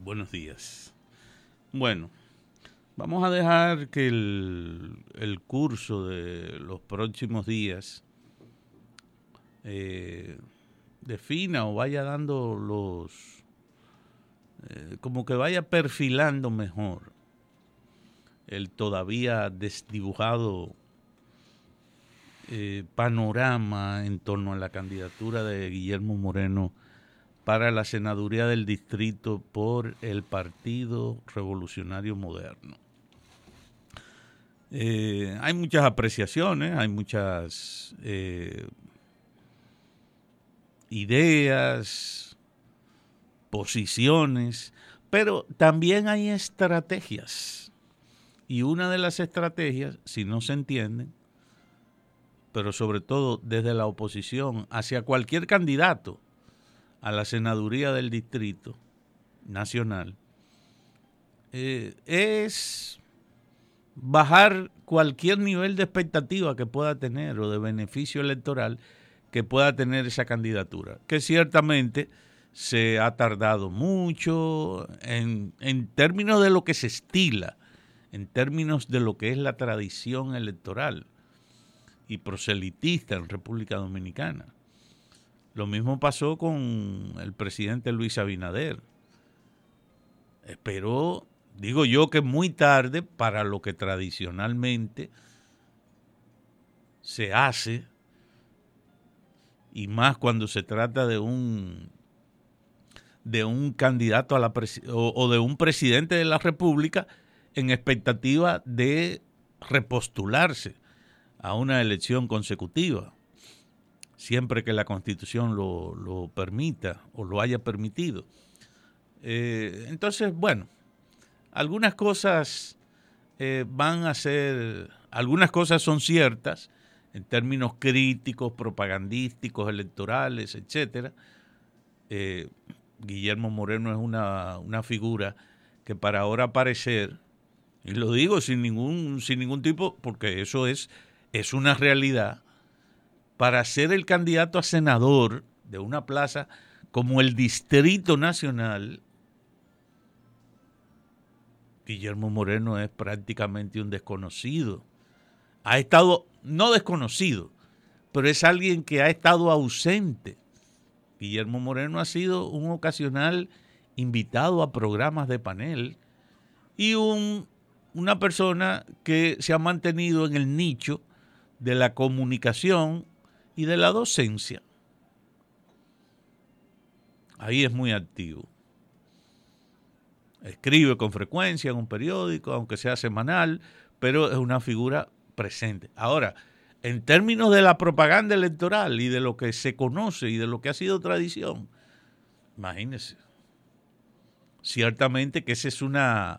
Buenos días. Bueno, vamos a dejar que el curso de los próximos días defina o vaya dando como que vaya perfilando mejor el todavía desdibujado panorama en torno a la candidatura de Guillermo Moreno para la senaduría del distrito por el Partido Revolucionario Moderno. Hay muchas apreciaciones, hay muchas ideas, posiciones, pero también hay estrategias. Y una de las estrategias, si no se entienden, pero sobre todo desde la oposición hacia cualquier candidato a la senaduría del distrito nacional, es bajar cualquier nivel de expectativa que pueda tener o de beneficio electoral que pueda tener esa candidatura, que ciertamente se ha tardado mucho en términos de lo que se estila, en términos de lo que es la tradición electoral y proselitista en República Dominicana. Lo mismo pasó con el presidente Luis Abinader. Esperó, digo yo, que muy tarde para lo que tradicionalmente se hace, y más cuando se trata de un candidato a la o de un presidente de la República en expectativa de repostularse a una elección consecutiva, siempre que la Constitución lo permita o lo haya permitido. Entonces, bueno, algunas cosas algunas cosas son ciertas en términos críticos, propagandísticos, electorales, etcétera. Guillermo Moreno es una figura que para ahora parecer, y lo digo sin ningún tipo, porque eso es una realidad, para ser el candidato a senador de una plaza como el Distrito Nacional, Guillermo Moreno es prácticamente un desconocido. Ha estado, no desconocido, pero es alguien que ha estado ausente. Guillermo Moreno ha sido un ocasional invitado a programas de panel y una persona que se ha mantenido en el nicho de la comunicación y de la docencia. Ahí es muy activo. Escribe con frecuencia en un periódico, aunque sea semanal, pero es una figura presente. Ahora, en términos de la propaganda electoral y de lo que se conoce y de lo que ha sido tradición, imagínense. Ciertamente que esa es una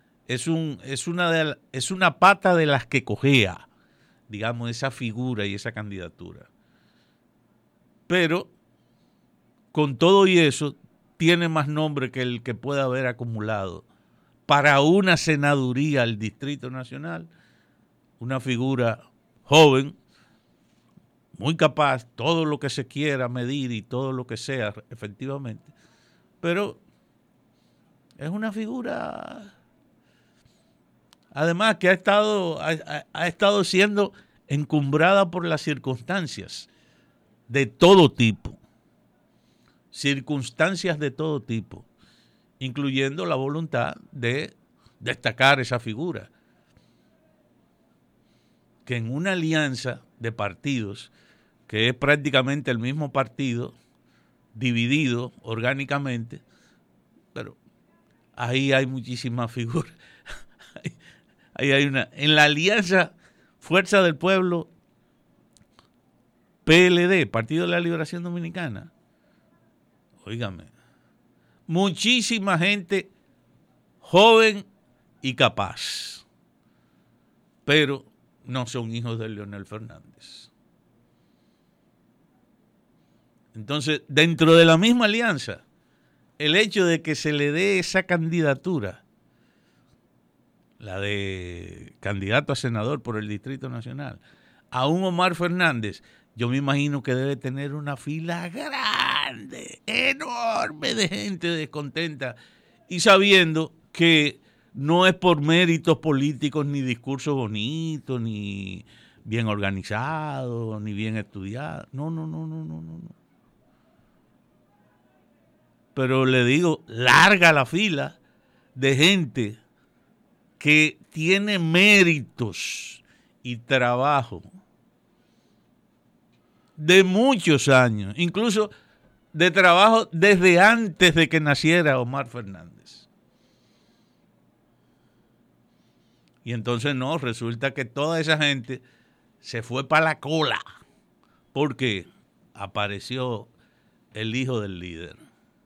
pata de las que cojea, digamos, esa figura y esa candidatura. Pero, con todo y eso, tiene más nombre que el que pueda haber acumulado para una senaduría al Distrito Nacional, una figura joven, muy capaz, todo lo que se quiera medir y todo lo que sea, efectivamente, pero es una figura, además, que ha estado siendo encumbrada por las circunstancias de todo tipo, incluyendo la voluntad de destacar esa figura, que en una alianza de partidos, que es prácticamente el mismo partido, dividido orgánicamente, pero ahí hay muchísimas figuras. Ahí hay en la alianza Fuerza del Pueblo, PLD, Partido de la Liberación Dominicana, óigame, muchísima gente joven y capaz, pero no son hijos de Leonel Fernández. Entonces, dentro de la misma alianza, el hecho de que se le dé esa candidatura, la de candidato a senador por el Distrito Nacional, a un Omar Fernández, yo me imagino que debe tener una fila grande, enorme de gente descontenta y sabiendo que no es por méritos políticos ni discursos bonitos, ni bien organizados, ni bien estudiados. No, no, no, no, no, no. Pero le digo, larga la fila de gente que tiene méritos y trabajo de muchos años, incluso de trabajo desde antes de que naciera Omar Fernández. Y entonces no, resulta que toda esa gente se fue para la cola porque apareció el hijo del líder.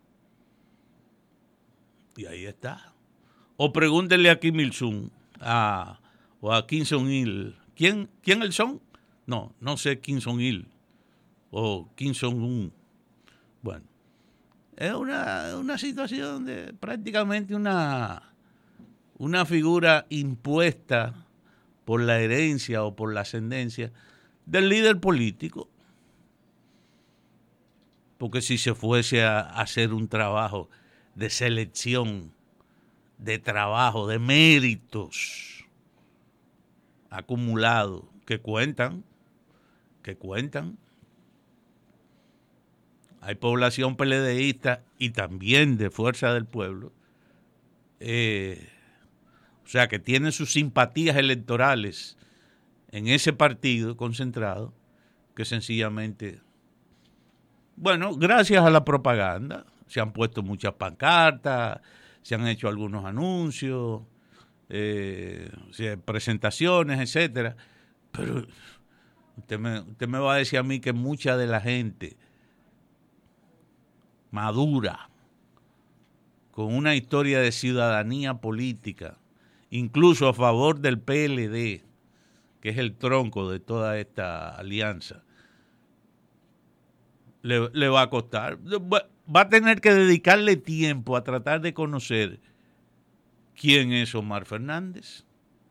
Y ahí está. O pregúntenle a Kim Il-sung o a Kim Jong-il. ¿Quién el son? No, no sé Kim Jong-il o Kim Jong-un. Bueno, es una situación de prácticamente una figura impuesta por la herencia o por la ascendencia del líder político. Porque si se fuese a hacer un trabajo de selección, de trabajo, de méritos acumulados que cuentan. Hay población PLDista y también de Fuerza del Pueblo, o sea, que tiene sus simpatías electorales en ese partido concentrado, que sencillamente, bueno, gracias a la propaganda, se han puesto muchas pancartas, se han hecho algunos anuncios, presentaciones, etcétera. Pero usted me va a decir a mí que mucha de la gente madura, con una historia de ciudadanía política, incluso a favor del PLD, que es el tronco de toda esta alianza, le va a costar. Va a tener que dedicarle tiempo a tratar de conocer quién es Omar Fernández.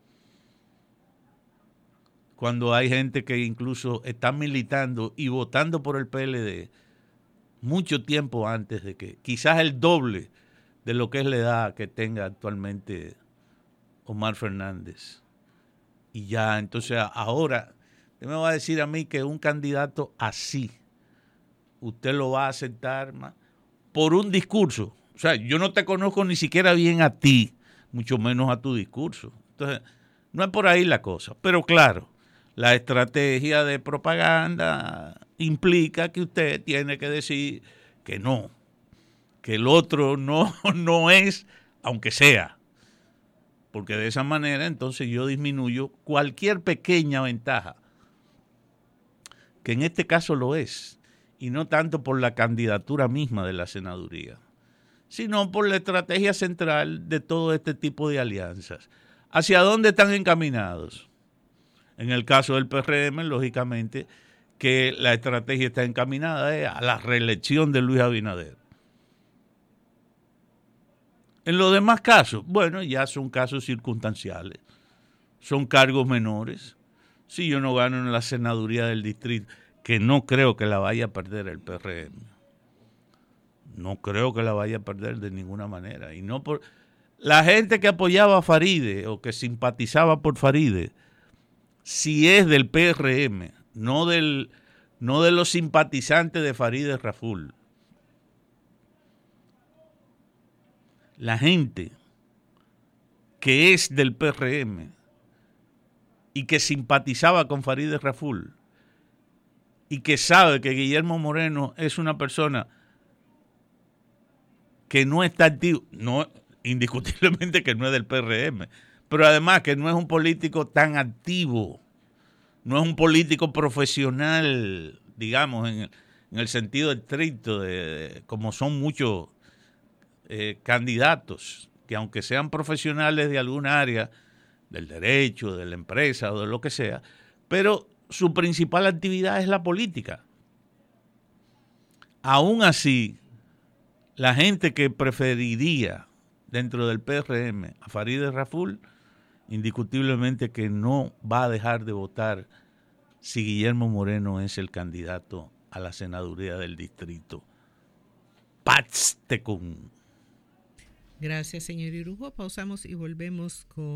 Cuando hay gente que incluso está militando y votando por el PLD mucho tiempo antes de que, quizás el doble de lo que es la edad que tenga actualmente Omar Fernández. Y ya, entonces ahora, usted me va a decir a mí que un candidato así, usted lo va a aceptar más por un discurso. O sea, yo no te conozco ni siquiera bien a ti, mucho menos a tu discurso. Entonces, no es por ahí la cosa. Pero claro, la estrategia de propaganda implica que usted tiene que decir que no, que el otro no es, aunque sea. Porque de esa manera entonces yo disminuyo cualquier pequeña ventaja, que en este caso lo es, y no tanto por la candidatura misma de la senaduría, sino por la estrategia central de todo este tipo de alianzas. ¿Hacia dónde están encaminados? En el caso del PRM, lógicamente, que la estrategia está encaminada a la reelección de Luis Abinader. En los demás casos, bueno, ya son casos circunstanciales, son cargos menores. Si yo no gano en la senaduría del distrito, que no creo que la vaya a perder el PRM, no creo que la vaya a perder de ninguna manera, y no por la gente que apoyaba a Faride o que simpatizaba por Faride, si es del PRM, no de los simpatizantes de Farideh Raful. La gente que es del PRM y que simpatizaba con Farideh Raful y que sabe que Guillermo Moreno es una persona que no está activo, no, indiscutiblemente que no es del PRM, pero además que no es un político tan activo, no es un político profesional, digamos, en el sentido estricto, como son muchos candidatos, que aunque sean profesionales de alguna área, del derecho, de la empresa o de lo que sea, pero su principal actividad es la política. Aún así, la gente que preferiría dentro del PRM a Farideh Raful, indiscutiblemente que no va a dejar de votar si Guillermo Moreno es el candidato a la senaduría del distrito. Paz Tecún. Gracias, señor Irujo. Pausamos y volvemos con